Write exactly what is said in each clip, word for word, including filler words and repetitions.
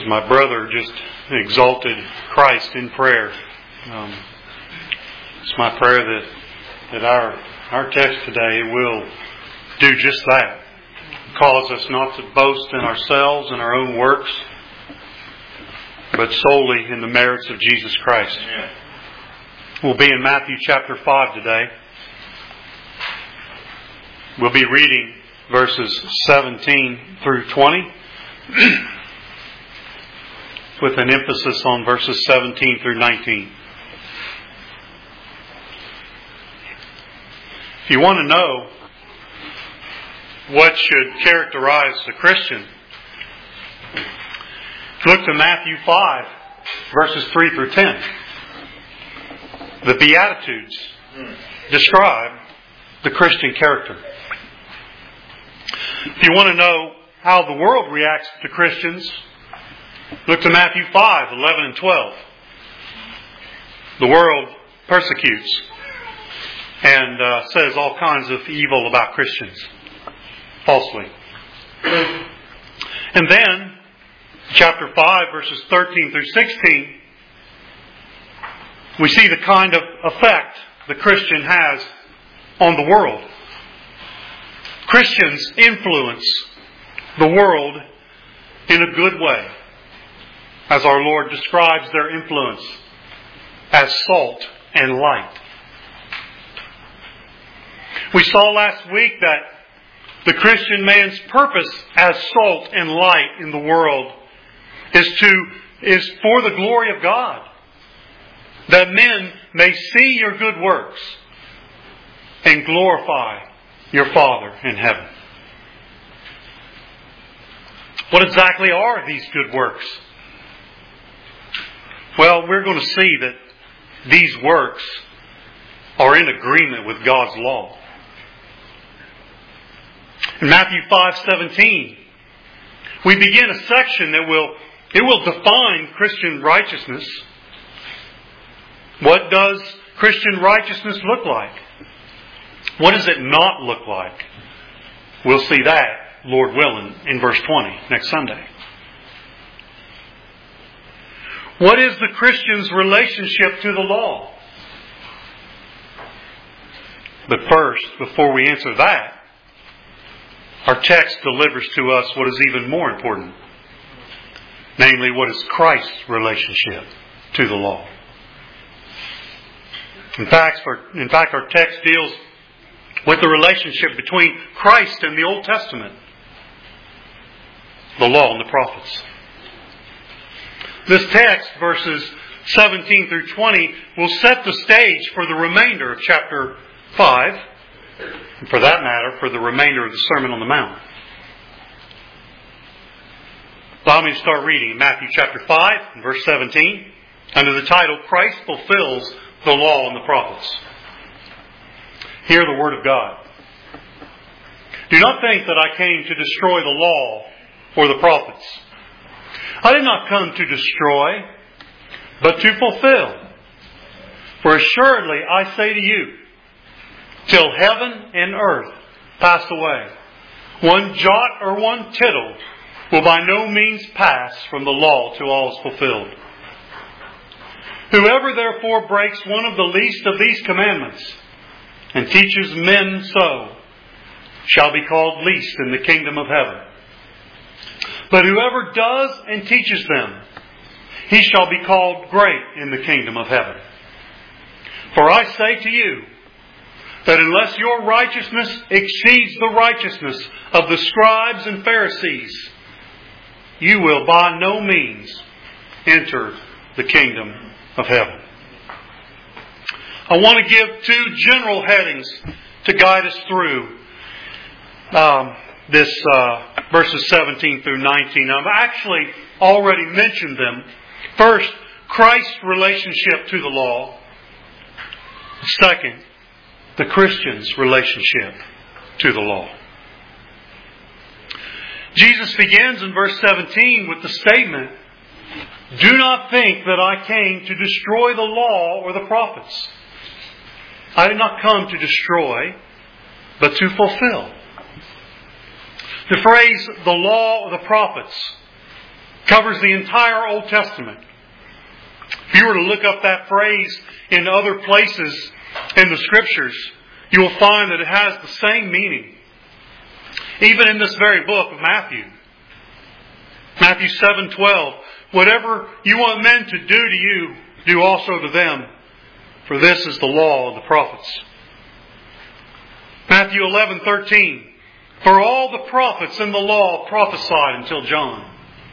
my brother just exalted Christ in prayer, um, it's my prayer that that our our text today will do just that. Cause us not to boast in ourselves and our own works, but solely in the merits of Jesus Christ. Amen. We'll be in Matthew chapter five today. We'll be reading verses seventeen through twenty. With an emphasis on verses seventeen through nineteen. If you want to know what should characterize a Christian, look to Matthew five, verses three through ten. The Beatitudes describe the Christian character. If you want to know how the world reacts to Christians, look to Matthew five, eleven and twelve. The world persecutes and uh, says all kinds of evil about Christians, falsely. And then, chapter five, verses thirteen through sixteen, we see the kind of effect the Christian has on the world. Christians influence the world in a good way, as our Lord describes their influence as salt and light. We saw last week that the Christian man's purpose as salt and light in the world is to is for the glory of God, that men may see your good works and glorify your Father in heaven. What exactly are these good works? Well, we're going to see that these works are in agreement with God's law. In Matthew five seventeen, we begin a section that will it will define Christian righteousness. What does Christian righteousness look like? What does it not look like? We'll see that, Lord willing, in verse twenty next Sunday. What is the Christian's relationship to the law? But first, before we answer that, our text delivers to us what is even more important. Namely, what is Christ's relationship to the law? In fact, our, in fact, our text deals with the relationship between Christ and the Old Testament, the law and the prophets. This text, verses seventeen through twenty, will set the stage for the remainder of chapter five, and for that matter, for the remainder of the Sermon on the Mount. Allow me to start reading in Matthew chapter five, and verse seventeen, under the title, Christ Fulfills the Law and the Prophets. Hear the Word of God. Do not think that I came to destroy the law or the prophets. I did not come to destroy, but to fulfill. For assuredly I say to you, till heaven and earth pass away, one jot or one tittle will by no means pass from the law till all is fulfilled. Whoever therefore breaks one of the least of these commandments and teaches men so shall be called least in the kingdom of heaven. But whoever does and teaches them, he shall be called great in the kingdom of heaven. For I say to you, that unless your righteousness exceeds the righteousness of the scribes and Pharisees, you will by no means enter the kingdom of heaven. I want to give two general headings to guide us through um, this uh, verses seventeen through nineteen. I've actually already mentioned them. First, Christ's relationship to the law. Second, the Christian's relationship to the law. Jesus begins in verse seventeen with the statement, do not think that I came to destroy the law or the prophets. I did not come to destroy, but to fulfill. The phrase, the law or the prophets, Covers the entire Old Testament. If you were to look up that phrase in other places in the Scriptures, you will find that it has the same meaning. Even in this very book of Matthew. Matthew seven twelve. Whatever you want men to do to you, do also to them. For this is the law and the prophets. Matthew eleven thirteen. For all the prophets and the law prophesied until John.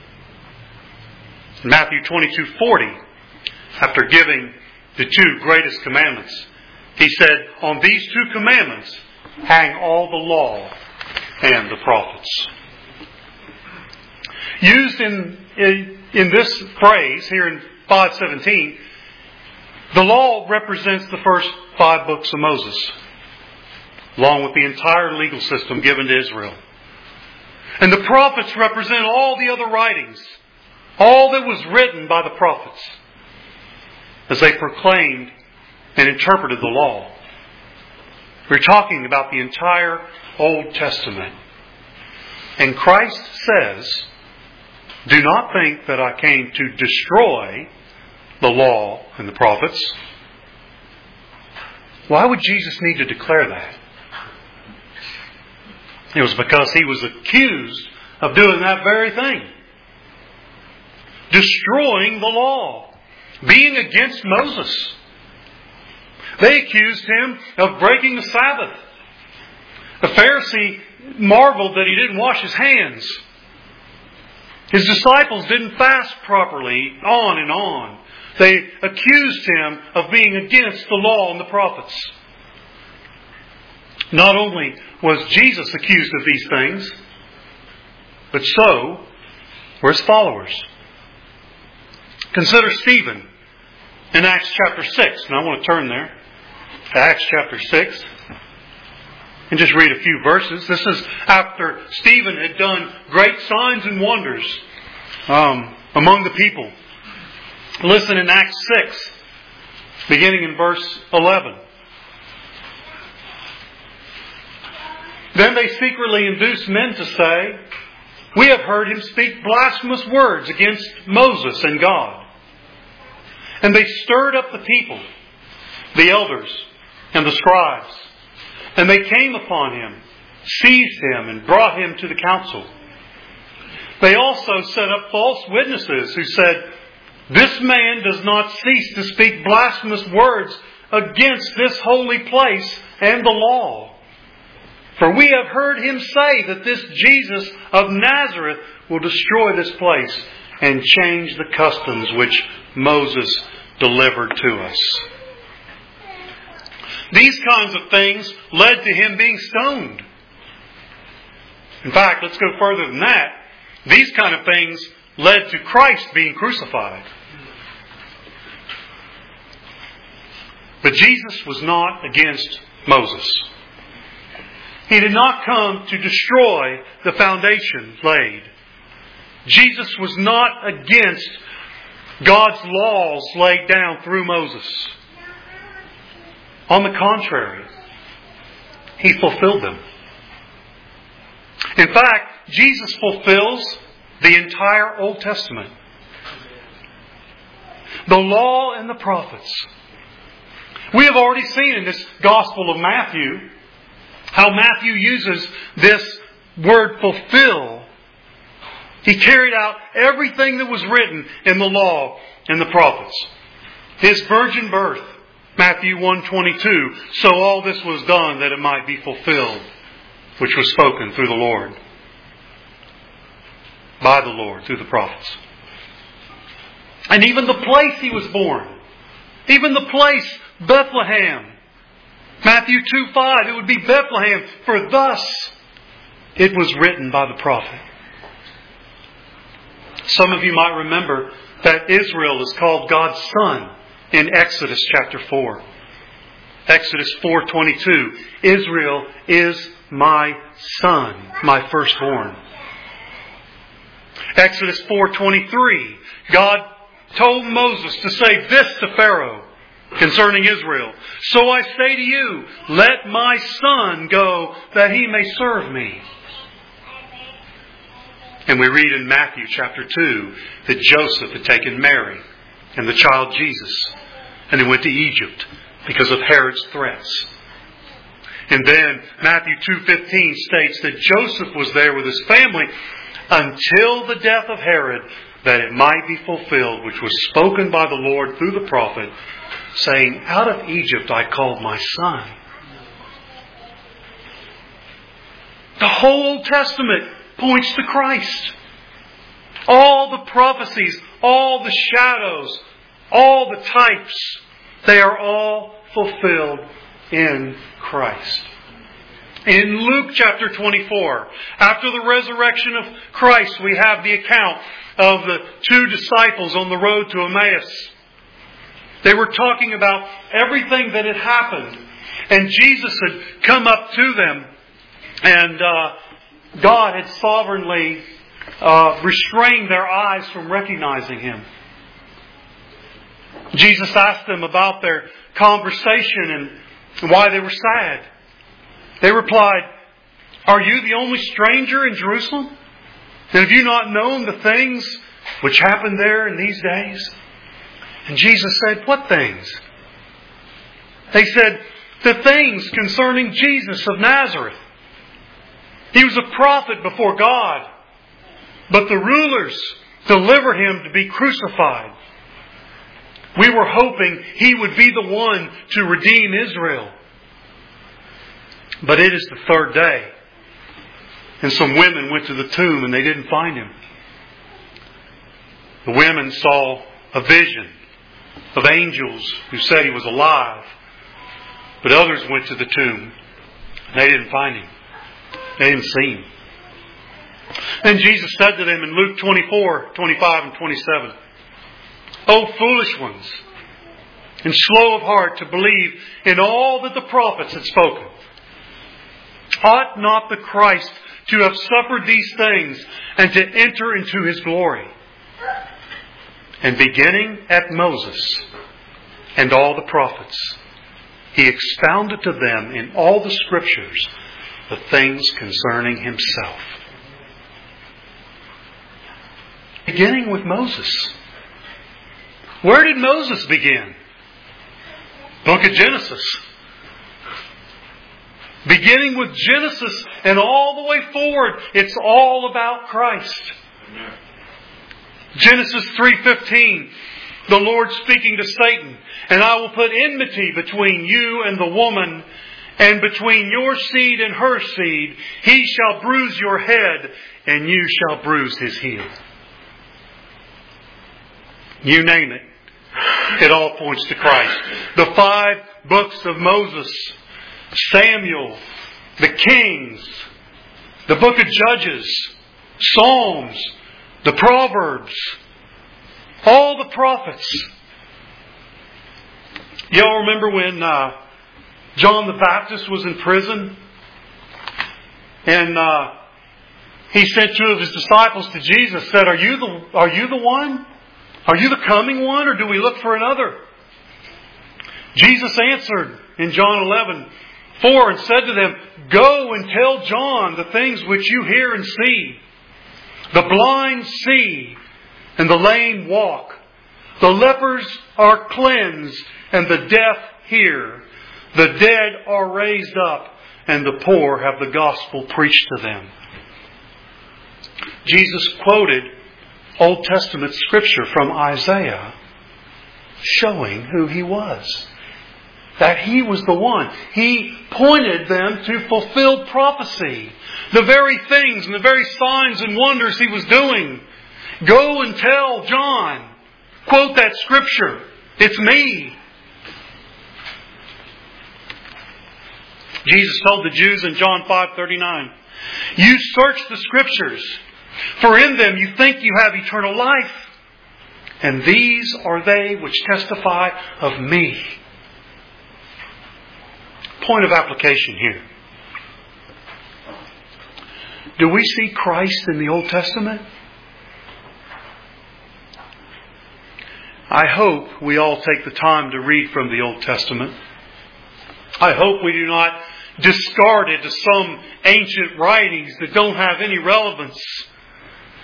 Matthew twenty-two forty. After giving the two greatest commandments, He said, on these two commandments hang all the law and the prophets. Used in, in, in this phrase here in five seventeen, the law represents the first five books of Moses, along with the entire legal system given to Israel. And the prophets represent all the other writings, all that was written by the prophets, as they proclaimed and interpreted the law. We're talking about the entire Old Testament. And Christ says, do not think that I came to destroy the law and the prophets. Why would Jesus need to declare that? It was because He was accused of doing that very thing. Destroying the law. Being against Moses. They accused Him of breaking the Sabbath. The Pharisee marveled that He didn't wash His hands. His disciples didn't fast properly, on and on. They accused Him of being against the law and the prophets. Not only was Jesus accused of these things, but so were His followers. Consider Stephen in Acts chapter six. And I want to turn there to Acts chapter six and just read a few verses. This is after Stephen had done great signs and wonders um, among the people. Listen in Acts six, beginning in verse eleven. Then they secretly induced men to say, we have heard him speak blasphemous words against Moses and God. And they stirred up the people, the elders and the scribes. And they came upon him, seized him, and brought him to the council. They also set up false witnesses who said, this man does not cease to speak blasphemous words against this holy place and the law. For we have heard him say that this Jesus of Nazareth will destroy this place and change the customs which Moses delivered to us. These kinds of things led to him being stoned. In fact, let's go further than that. These kind of things led to Christ being crucified. But Jesus was not against Moses. He did not come to destroy the foundation laid. Jesus was not against God's laws laid down through Moses. On the contrary, He fulfilled them. In fact, Jesus fulfills the entire Old Testament. The law and the prophets. We have already seen in this Gospel of Matthew how Matthew uses this word fulfill. He carried out everything that was written in the law and the prophets. His virgin birth, Matthew one twenty-two, so all this was done that it might be fulfilled, which was spoken through the Lord. By the Lord, through the prophets. And even the place He was born. Even the place, Bethlehem. Matthew two five, it would be Bethlehem, for thus it was written by the prophet. Some of you might remember that Israel is called God's son in Exodus chapter four. Exodus four twenty-two, Israel is my son, my firstborn. Exodus four twenty-three, God told Moses to say this to Pharaoh concerning Israel. So I say to you, let my son go that he may serve me. And we read in Matthew chapter two that Joseph had taken Mary and the child Jesus, and he went to Egypt because of Herod's threats. And then Matthew two fifteen states that Joseph was there with his family until the death of Herod, that it might be fulfilled, which was spoken by the Lord through the prophet, saying, out of Egypt I called my son. The whole Old Testament points to Christ. All the prophecies, all the shadows, all the types, they are all fulfilled in Christ. In Luke chapter twenty-four, after the resurrection of Christ, we have the account of the two disciples on the road to Emmaus. They were talking about everything that had happened. And Jesus had come up to them. And uh, God had sovereignly uh, restrained their eyes from recognizing Him. Jesus asked them about their conversation and why they were sad. They replied, are you the only stranger in Jerusalem? And have you not known the things which happened there in these days? And Jesus said, what things? They said, the things concerning Jesus of Nazareth. He was a prophet before God, but the rulers delivered Him to be crucified. We were hoping He would be the one to redeem Israel. But it is the third day. And some women went to the tomb and they didn't find Him. The women saw a vision of angels who said He was alive. But others went to the tomb and they didn't find Him. They didn't see Him. Then Jesus said to them in Luke twenty-four, twenty-five and twenty-seven, O foolish ones, and slow of heart to believe in all that the prophets had spoken. Ought not the Christ to have suffered these things and to enter into His glory? And beginning at Moses and all the prophets, He expounded to them in all the Scriptures the things concerning Himself. Beginning with Moses. Where did Moses begin? Book of Genesis. Beginning with Genesis and all the way forward, it's all about Christ. Amen. Genesis three fifteen, the Lord speaking to Satan, and I will put enmity between you and the woman, and between your seed and her seed. He shall bruise your head, and you shall bruise his heel. You name it. It all points to Christ. The five books of Moses, Samuel, the Kings, the book of Judges, Psalms, the Proverbs, all the prophets. Y'all remember when uh, John the Baptist was in prison? And uh, he sent two of his disciples to Jesus, said, Are you the, are you the one? Are you the coming one, or do we look for another? Jesus answered in John eleven four and said to them, Go and tell John the things which you hear and see. The blind see, and the lame walk. The lepers are cleansed, and the deaf hear. The dead are raised up, and the poor have the gospel preached to them. Jesus quoted Old Testament scripture from Isaiah, showing who He was. That He was the one. He pointed them to fulfilled prophecy. The very things and the very signs and wonders He was doing. Go and tell John. Quote that scripture. It's me. Jesus told the Jews in John five thirty-nine, You search the scriptures, for in them you think you have eternal life. And these are they which testify of me. Point of application here. Do we see Christ in the Old Testament? I hope we all take the time to read from the Old Testament. I hope we do not discard it as some ancient writings that don't have any relevance.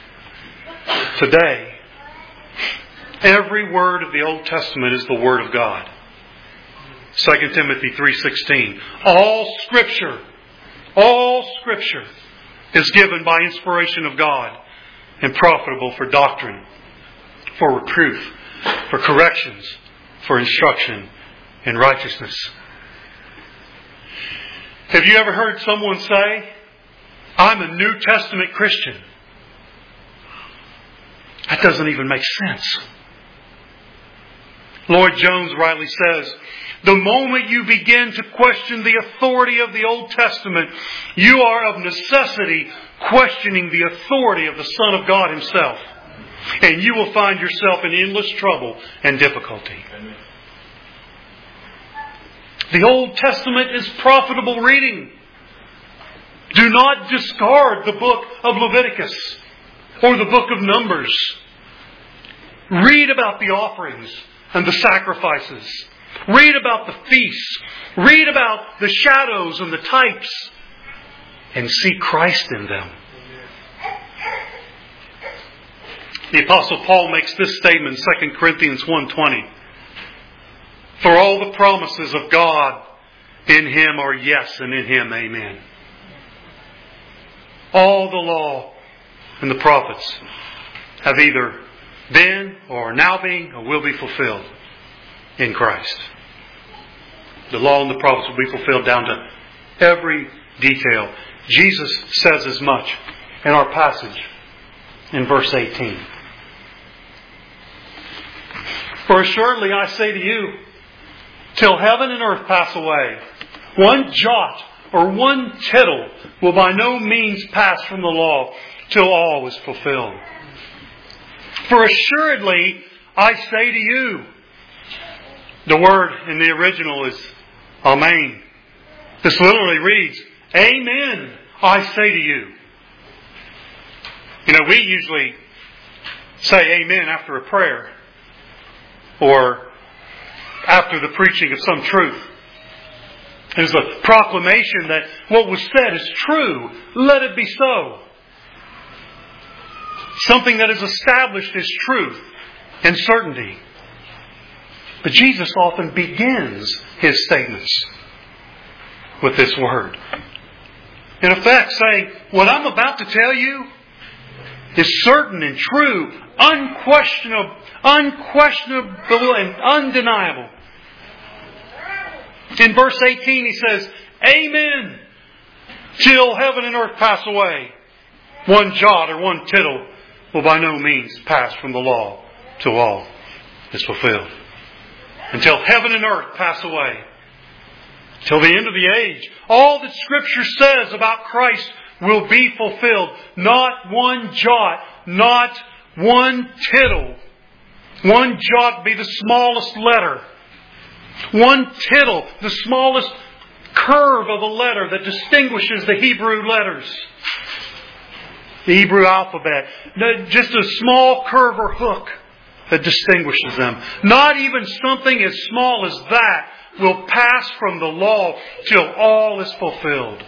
today. Every word of the Old Testament is the Word of God. Second Timothy three sixteen. All Scripture, all Scripture is given by inspiration of God and profitable for doctrine, for reproof, for corrections, for instruction in righteousness. Have you ever heard someone say, I'm a New Testament Christian? That doesn't even make sense. Lloyd Jones rightly says, the moment you begin to question the authority of the Old Testament, you are of necessity questioning the authority of the Son of God Himself. And you will find yourself in endless trouble and difficulty. Amen. The Old Testament is profitable reading. Do not discard the book of Leviticus or the book of Numbers. Read about the offerings and the sacrifices. Read about the feasts. Read about the shadows and the types. And see Christ in them. The Apostle Paul makes this statement in Second Corinthians one twenty. For all the promises of God in Him are yes, and in Him amen. All the law and the prophets have either been or are now being or will be fulfilled in Christ. The law and the prophets will be fulfilled down to every detail. Jesus says as much in our passage in verse eighteen. For assuredly I say to you, till heaven and earth pass away, one jot or one tittle will by no means pass from the law till all is fulfilled. For assuredly I say to you, the word in the original is Amen. This literally reads, Amen, I say to you. You know, we usually say Amen after a prayer or after the preaching of some truth. There's a proclamation that what was said is true. Let it be so. Something that is established as truth and certainty. But Jesus often begins His statements with this word. In effect, saying, what I'm about to tell you is certain and true, unquestionable, unquestionable and undeniable. In verse eighteen He says, Amen, till heaven and earth pass away. One jot or one tittle will by no means pass from the law till all is fulfilled. Until heaven and earth pass away. Till the end of the age. All that Scripture says about Christ will be fulfilled. Not one jot, not one tittle. One jot be the smallest letter. One tittle, the smallest curve of a letter that distinguishes the Hebrew letters. The Hebrew alphabet. Just a small curve or hook that distinguishes them. Not even something as small as that will pass from the law till all is fulfilled.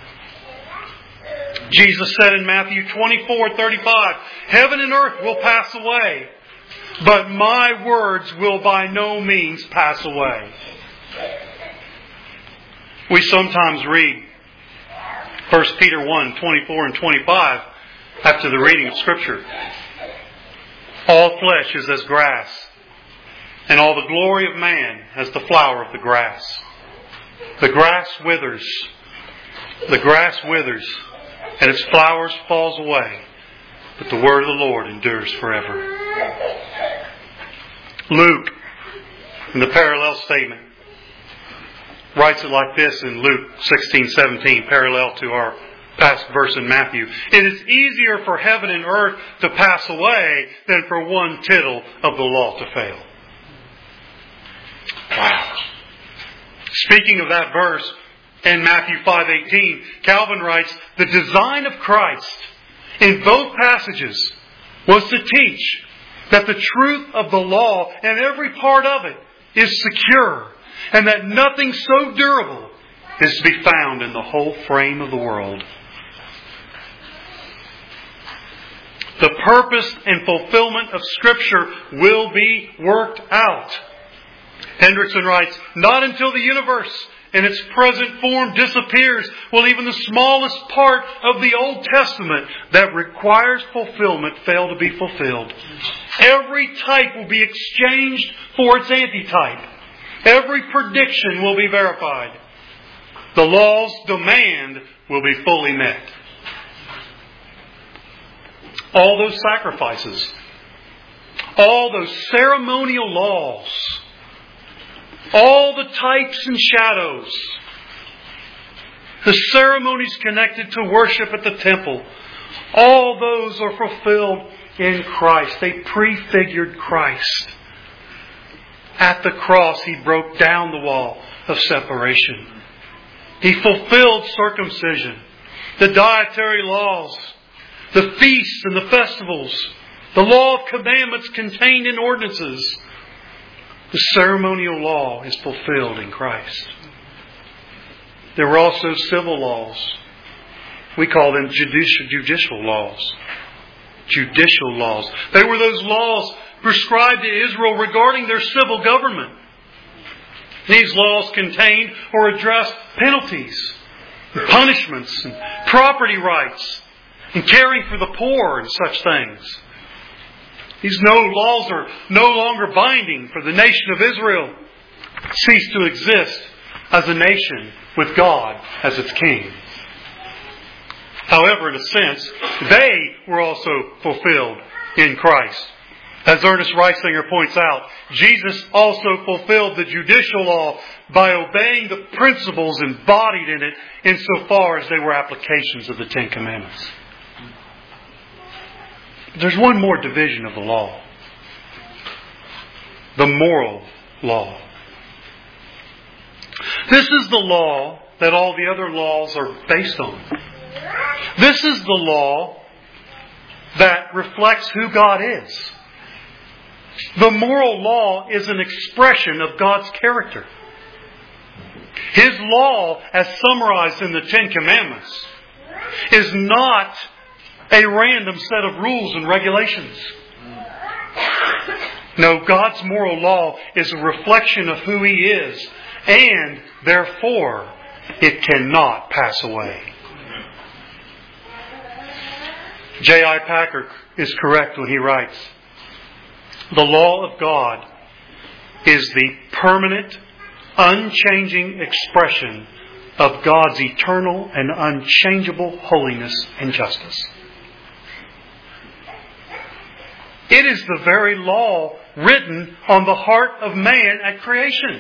Jesus said in Matthew twenty-four thirty-five, Heaven and earth will pass away, but my words will by no means pass away. We sometimes read First Peter one twenty-four and twenty-five after the reading of Scripture. All flesh is as grass, and all the glory of man as the flower of the grass. The grass withers, the grass withers, and its flowers falls away, but the word of the Lord endures forever. Luke, in the parallel statement, writes it like this in Luke sixteen seventeen, parallel to our past verse in Matthew. It is easier for heaven and earth to pass away than for one tittle of the law to fail. Wow. Speaking of that verse in Matthew five eighteen, Calvin writes, the design of Christ in both passages was to teach that the truth of the law and every part of it is secure, and that nothing so durable is to be found in the whole frame of the world. The purpose and fulfillment of Scripture will be worked out. Hendrickson writes, not until the universe in its present form disappears will even the smallest part of the Old Testament that requires fulfillment fail to be fulfilled. Every type will be exchanged for its antitype. Every prediction will be verified. The law's demand will be fully met. All those sacrifices, all those ceremonial laws, all the types and shadows, the ceremonies connected to worship at the temple, all those are fulfilled in Christ. They prefigured Christ. At the cross, He broke down the wall of separation. He fulfilled circumcision, the dietary laws, the feasts and the festivals, the law of commandments contained in ordinances. The ceremonial law is fulfilled in Christ. There were also civil laws. We call them judicial, judicial laws. Judicial laws. They were those laws prescribed to Israel regarding their civil government. These laws contained or addressed penalties, and punishments, and property rights, and caring for the poor and such things. These no laws are no longer binding, for the nation of Israel ceased to exist as a nation with God as its king. However, in a sense, they were also fulfilled in Christ. As Ernest Reisinger points out, Jesus also fulfilled the judicial law by obeying the principles embodied in it insofar as they were applications of the Ten Commandments. There's one more division of the law. The moral law. This is the law that all the other laws are based on. This is the law that reflects who God is. The moral law is an expression of God's character. His law, as summarized in the Ten Commandments, is not a random set of rules and regulations. No, God's moral law is a reflection of who He is, and therefore it cannot pass away. J I Packer is correct when he writes, the law of God is the permanent, unchanging expression of God's eternal and unchangeable holiness and justice. It is the very law written on the heart of man at creation.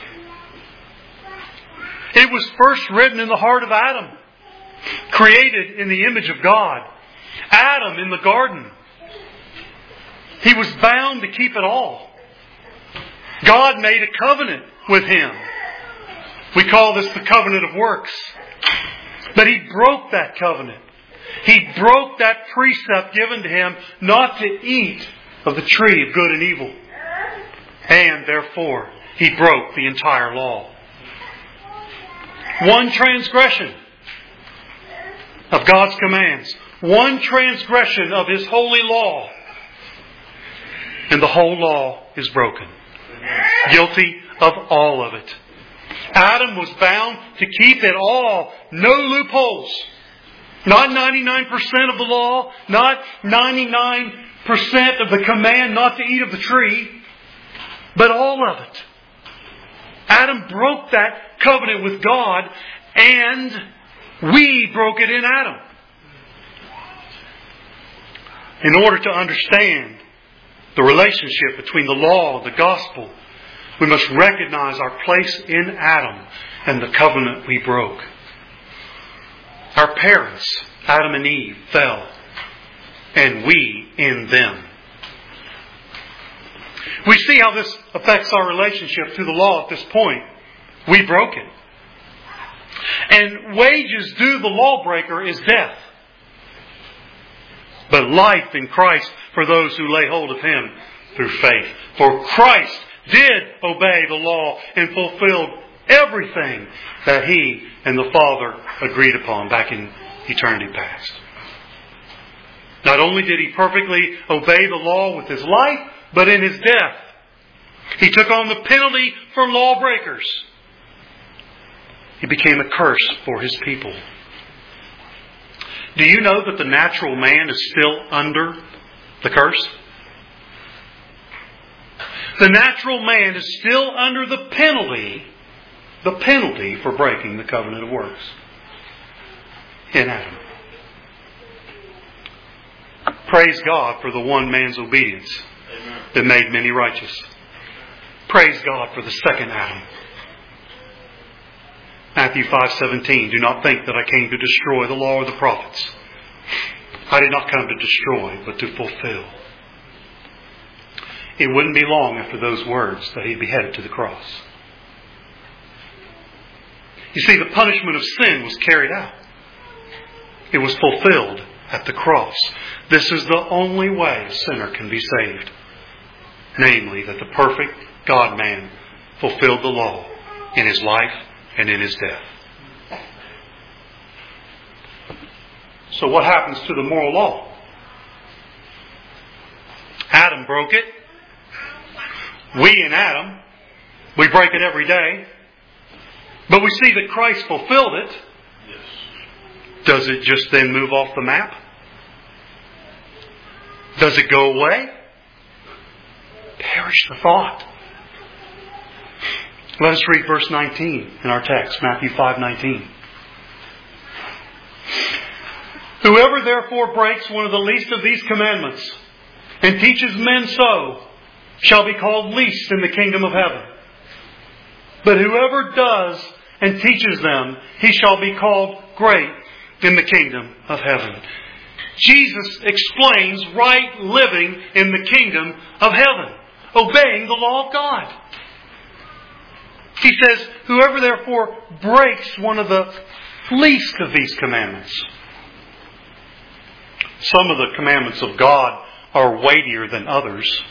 It was first written in the heart of Adam, created in the image of God. Adam in the garden. He was bound to keep it all. God made a covenant with him. We call this the covenant of works. But he broke that covenant. He broke that precept given to him not to eat of the tree of good and evil. And therefore, he broke the entire law. One transgression of God's commands. One transgression of His holy law. And the whole law is broken. Guilty of all of it. Adam was bound to keep it all. No loopholes. Not ninety-nine percent of the law. Not ninety-nine percent of the command not to eat of the tree. But all of it. Adam broke that covenant with God, and we broke it in Adam. In order to understand the relationship between the law and the gospel, we must recognize our place in Adam and the covenant we broke. Our parents, Adam and Eve, fell, and we in them. We see how this affects our relationship to the law at this point. We broke it. And wages due the lawbreaker is death. But life in Christ for those who lay hold of Him through faith. For Christ did obey the law and fulfilled everything that He and the Father agreed upon back in eternity past. Not only did He perfectly obey the law with His life, but in His death, He took on the penalty for lawbreakers. He became a curse for His people. Do you know that the natural man is still under the curse? The natural man is still under the penalty, the penalty for breaking the covenant of works in Adam. Praise God for the one man's obedience that made many righteous. Praise God for the second Adam. Matthew five seventeen, do not think that I came to destroy the law or the prophets. I did not come to destroy, but to fulfill. It wouldn't be long after those words that He'd be headed to the cross. You see, the punishment of sin was carried out. It was fulfilled at the cross. This is the only way a sinner can be saved. Namely, that the perfect God-man fulfilled the law in His life and in His death. So what happens to the moral law? Adam broke it. We in Adam, we break it every day. But we see that Christ fulfilled it. Does it just then move off the map? Does it go away? Perish the thought. Let us read verse nineteen in our text, Matthew five nineteen. Whoever therefore breaks one of the least of these commandments and teaches men so shall be called least in the kingdom of heaven. But whoever does and teaches them, he shall be called great in the kingdom of heaven. Jesus explains right living in the kingdom of heaven, obeying the law of God. He says, whoever therefore breaks one of the least of these commandments. Some of the commandments of God are weightier than others.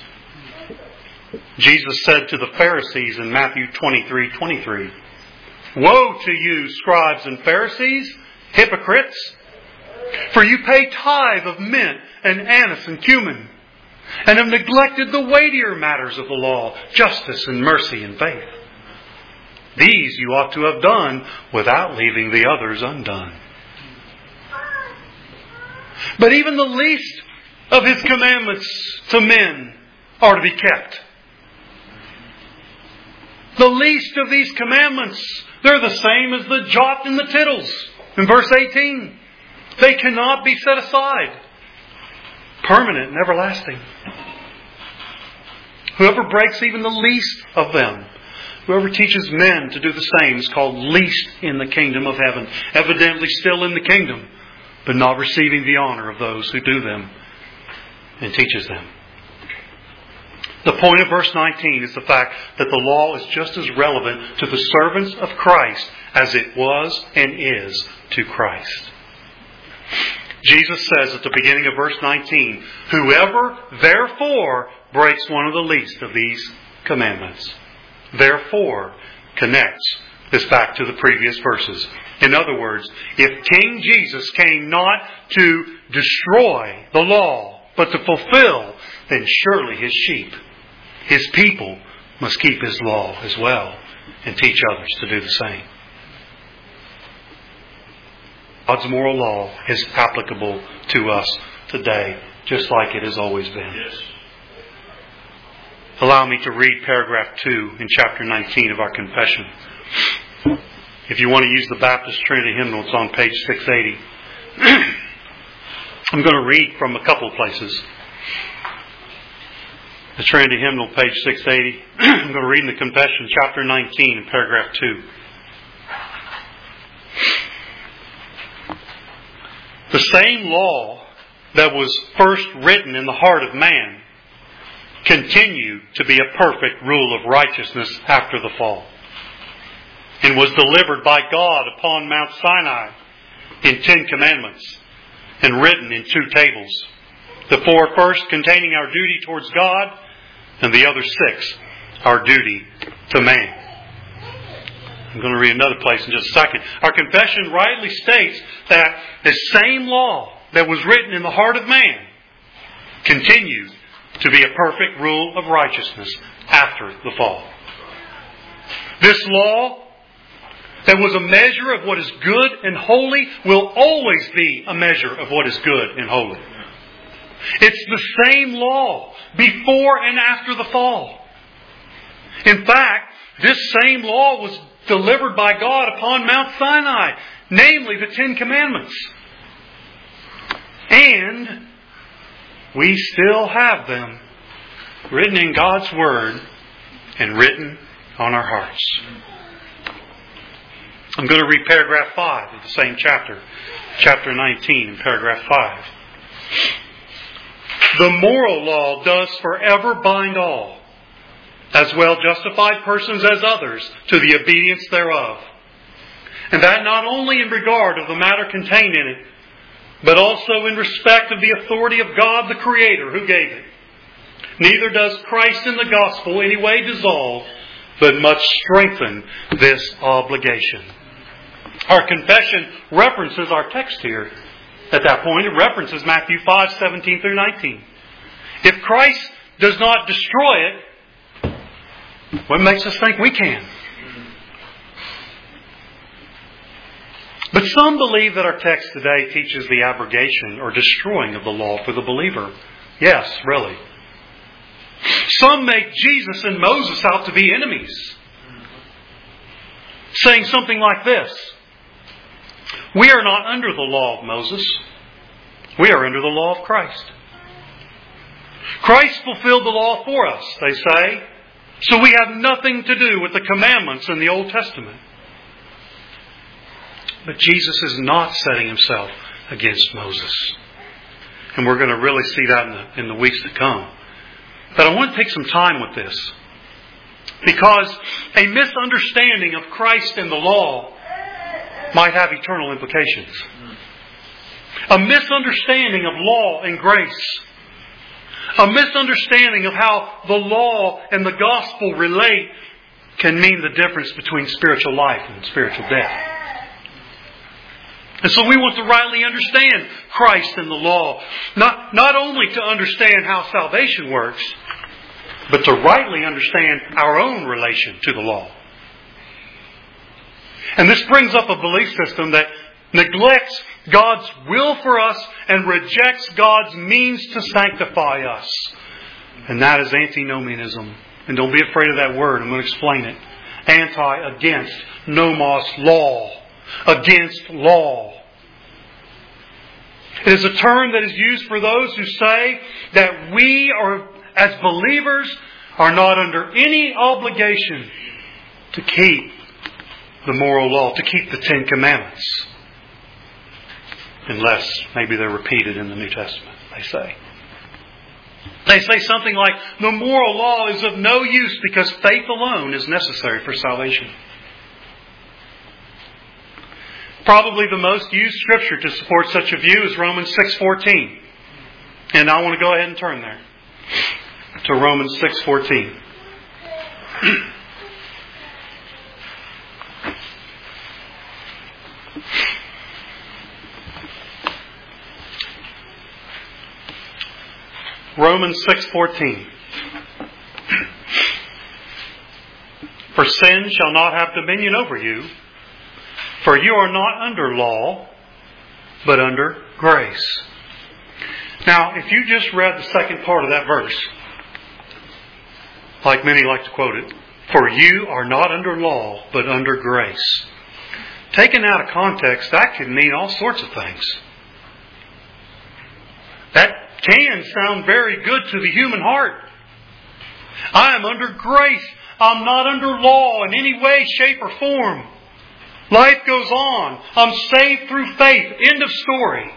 Jesus said to the Pharisees in Matthew twenty-three twenty-three, woe to you, scribes and Pharisees, hypocrites! For you pay tithe of mint and anise and cumin, and have neglected the weightier matters of the law, justice and mercy and faith. These you ought to have done without leaving the others undone. But even the least of His commandments to men are to be kept. The least of these commandments, they're the same as the jot and the tittles in verse eighteen. They cannot be set aside. Permanent and everlasting. Whoever breaks even the least of them, whoever teaches men to do the same, is called least in the kingdom of heaven. Evidently still in the kingdom, but not receiving the honor of those who do them and teaches them. The point of verse nineteen is the fact that the law is just as relevant to the servants of Christ as it was and is to Christ. Jesus says at the beginning of verse nineteen, whoever therefore breaks one of the least of these commandments, therefore connects this back to the previous verses. In other words, if King Jesus came not to destroy the law, but to fulfill, then surely His sheep, His people, must keep His law as well and teach others to do the same. God's moral law is applicable to us today, just like it has always been. Yes. Allow me to read paragraph two in chapter nineteen of our confession. If you want to use the Baptist Trinity hymnal, it's on page six eighty. I'm going to read from a couple of places. The Trinity hymnal, page six eighty. I'm going to read in the confession, chapter nineteen, in paragraph two. The same law that was first written in the heart of man continued to be a perfect rule of righteousness after the fall, and was delivered by God upon Mount Sinai in Ten Commandments and written in two tables. The four first containing our duty towards God, and the other six our duty to man. I'm going to read another place in just a second. Our confession rightly states that the same law that was written in the heart of man continued to be a perfect rule of righteousness after the fall. This law that was a measure of what is good and holy will always be a measure of what is good and holy. It's the same law before and after the fall. In fact, this same law was delivered by God upon Mount Sinai, namely the Ten Commandments. And we still have them written in God's Word and written on our hearts. I'm going to read paragraph five of the same chapter, chapter nineteen, paragraph five. The moral law does forever bind all, as well justified persons as others, to the obedience thereof. And that not only in regard of the matter contained in it, but also in respect of the authority of God the Creator who gave it. Neither does Christ in the gospel any way dissolve, but much strengthen this obligation. Our confession references our text here. At that point, it references Matthew five, seventeen through nineteen. If Christ does not destroy it, what makes us think we can? But some believe that our text today teaches the abrogation or destroying of the law for the believer. Yes, really. Some make Jesus and Moses out to be enemies, saying something like this: we are not under the law of Moses. We are under the law of Christ. Christ fulfilled the law for us, they say, so we have nothing to do with the commandments in the Old Testament. But Jesus is not setting Himself against Moses. And we're going to really see that in the, in the weeks to come. But I want to take some time with this, because a misunderstanding of Christ and the law might have eternal implications. A misunderstanding of law and grace. A misunderstanding of how the law and the gospel relate can mean the difference between spiritual life and spiritual death. And so we want to rightly understand Christ and the law. Not, not only to understand how salvation works, but to rightly understand our own relation to the law. And this brings up a belief system that neglects God's will for us and rejects God's means to sanctify us. And that is antinomianism. And don't be afraid of that word. I'm going to explain it. Anti, against, nomos, law. Against law. It is a term that is used for those who say that we are, as believers, are not under any obligation to keep the moral law, to keep the Ten Commandments. Unless maybe they're repeated in the New Testament, they say. They say something like, the moral law is of no use because faith alone is necessary for salvation. Probably the most used scripture to support such a view is Romans six fourteen. And I want to go ahead and turn there. To Romans six fourteen. Romans six fourteen. For sin shall not have dominion over you, for you are not under law, but under grace. Now, if you just read the second part of that verse, like many like to quote it, for you are not under law, but under grace. Taken out of context, that could mean all sorts of things. That can sound very good to the human heart. I am under grace. I'm not under law in any way, shape, or form. Life goes on. I'm saved through faith. End of story.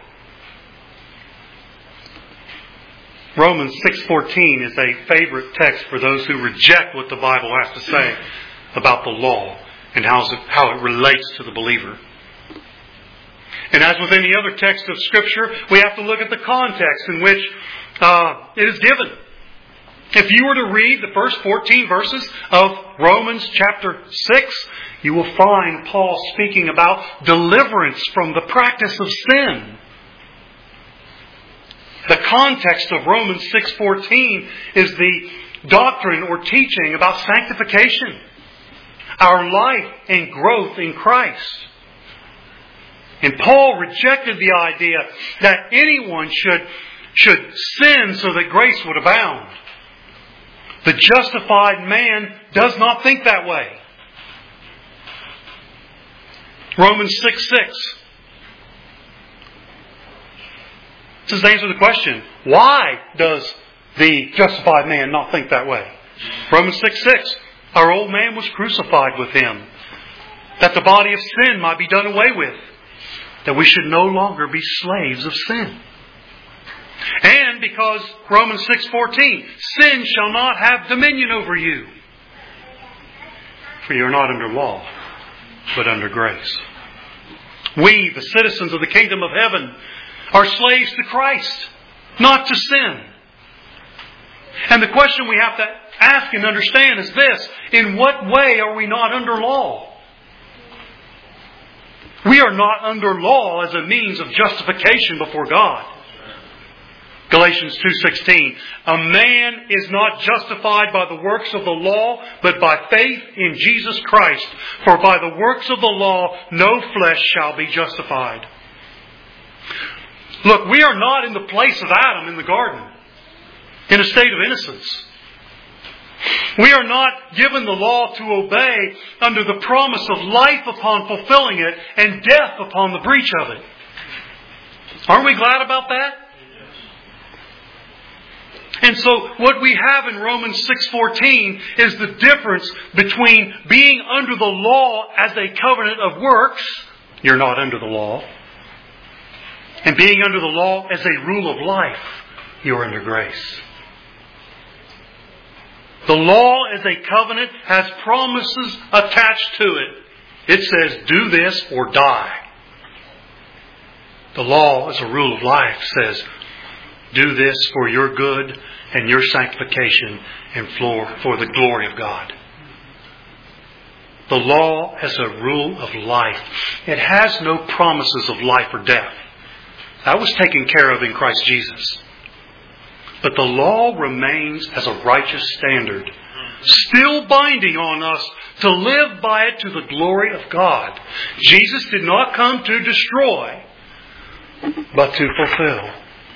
Romans six fourteen is a favorite text for those who reject what the Bible has to say about the law and how it, how it relates to the believer. And as with any other text of Scripture, we have to look at the context in which uh, it is given. If you were to read the first fourteen verses of Romans chapter six, you will find Paul speaking about deliverance from the practice of sin. The context of Romans six fourteen is the doctrine or teaching about sanctification, our life and growth in Christ. And Paul rejected the idea that anyone should, should sin so that grace would abound. The justified man does not think that way. Romans six six. This is the answer to the question, why does the justified man not think that way? Romans six six. Our old man was crucified with Him, that the body of sin might be done away with, that we should no longer be slaves of sin. And because Romans six fourteen, sin shall not have dominion over you, for you are not under law, but under grace. We, the citizens of the kingdom of heaven, are slaves to Christ, not to sin. And the question we have to ask and understand is this: in what way are we not under law? We are not under law as a means of justification before God. Galatians two sixteen. A man is not justified by the works of the law, but by faith in Jesus Christ. For by the works of the law no flesh shall be justified. Look, we are not in the place of Adam in the garden, in a state of innocence. We are not given the law to obey under the promise of life upon fulfilling it and death upon the breach of it. Aren't we glad about that? And so what we have in Romans six fourteen is the difference between being under the law as a covenant of works, you're not under the law, and being under the law as a rule of life, you're under grace. The law as a covenant has promises attached to it. It says, do this or die. The law as a rule of life says, do this for your good and your sanctification and for, for the glory of God. The law as a rule of life. It has no promises of life or death. That was taken care of in Christ Jesus. But the law remains as a righteous standard, still binding on us to live by it to the glory of God. Jesus did not come to destroy, but to fulfill.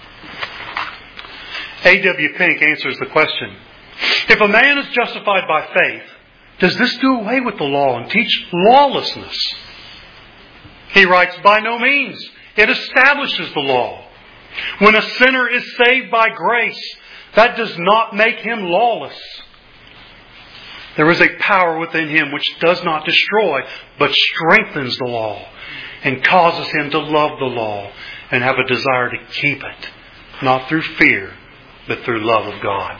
A W Pink answers the question, if a man is justified by faith, does this do away with the law and teach lawlessness? He writes, by no means. It establishes the law. When a sinner is saved by grace, that does not make him lawless. There is a power within him which does not destroy, but strengthens the law and causes him to love the law and have a desire to keep it, not through fear, but through love of God.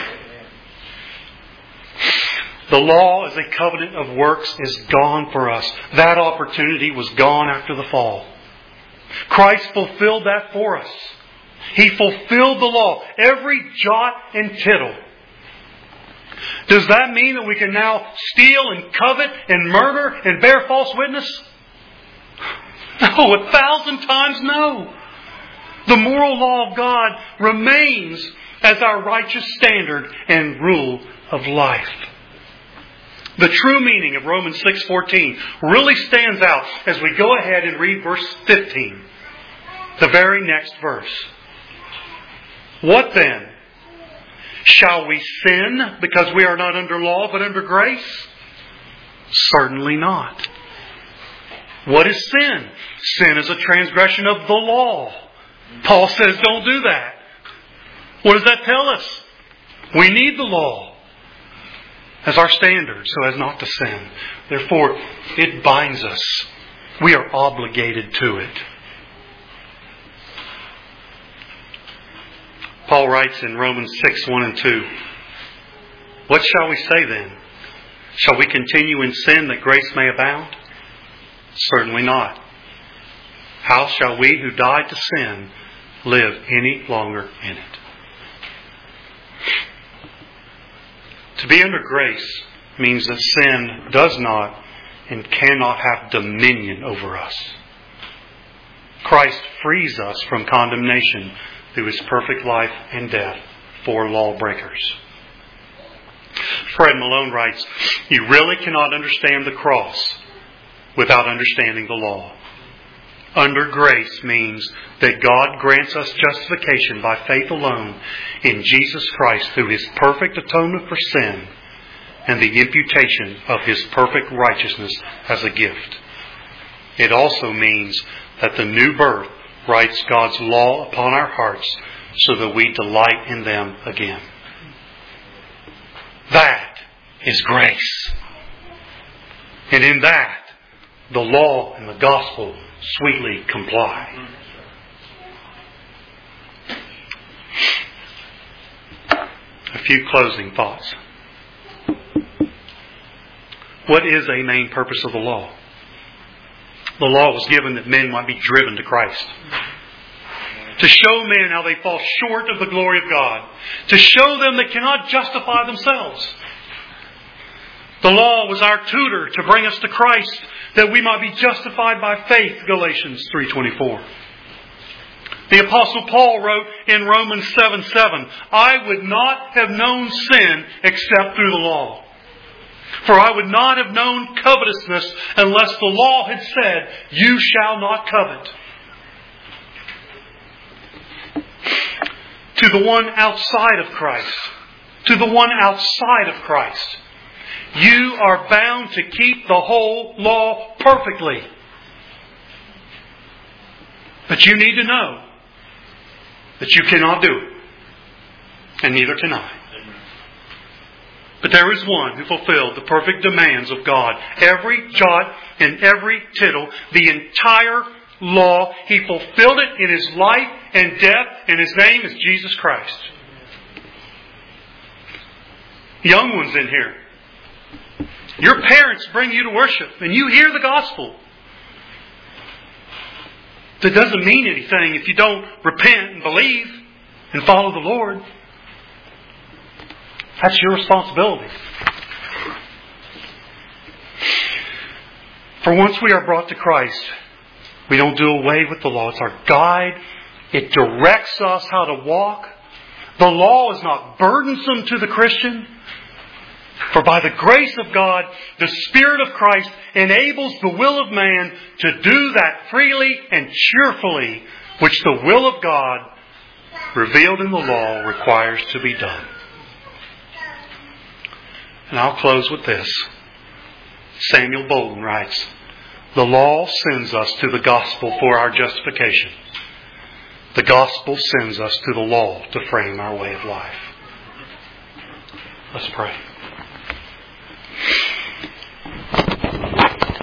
The law as a covenant of works is gone for us. That opportunity was gone after the fall. Christ fulfilled that for us. He fulfilled the law, every jot and tittle. Does that mean that we can now steal and covet and murder and bear false witness? No, a thousand times no. The moral law of God remains as our righteous standard and rule of life. The true meaning of Romans six fourteen really stands out as we go ahead and read verse fifteen, the very next verse. What then? Shall we sin because we are not under law but under grace? Certainly not. What is sin? Sin is a transgression of the law. Paul says don't do that. What does that tell us? We need the law as our standard so as not to sin. Therefore, it binds us. We are obligated to it. Paul writes in Romans six, one and two, what shall we say then? Shall we continue in sin that grace may abound? Certainly not. How shall we who died to sin live any longer in it? To be under grace means that sin does not and cannot have dominion over us. Christ frees us from condemnation through His perfect life and death for lawbreakers. Fred Malone writes, "You really cannot understand the cross without understanding the law. Under grace means that God grants us justification by faith alone in Jesus Christ through His perfect atonement for sin and the imputation of His perfect righteousness as a gift. It also means that the new birth writes God's law upon our hearts so that we delight in them again." That is grace. And in that, the law and the gospel sweetly comply. A few closing thoughts. What is a main purpose of the law? The law was given that men might be driven to Christ. To show men how they fall short of the glory of God. To show them they cannot justify themselves. The law was our tutor to bring us to Christ, that we might be justified by faith, Galatians three twenty-four. The Apostle Paul wrote in Romans seven seven, "I would not have known sin except through the law. For I would not have known covetousness unless the law had said, 'You shall not covet.'" To the one outside of Christ, to the one outside of Christ, you are bound to keep the whole law perfectly. But you need to know that you cannot do it. And neither can I. But there is one who fulfilled the perfect demands of God. Every jot and every tittle, the entire law, He fulfilled it in His life and death, and His name is Jesus Christ. Young ones in here, your parents bring you to worship and you hear the gospel. That doesn't mean anything if you don't repent and believe and follow the Lord. That's your responsibility. For once we are brought to Christ, we don't do away with the law. It's our guide. It directs us how to walk. The law is not burdensome to the Christian. For by the grace of God, the Spirit of Christ enables the will of man to do that freely and cheerfully, which the will of God, revealed in the law, requires to be done. And I'll close with this. Samuel Bolton writes, "The law sends us to the gospel for our justification. The gospel sends us to the law to frame our way of life." Let's pray.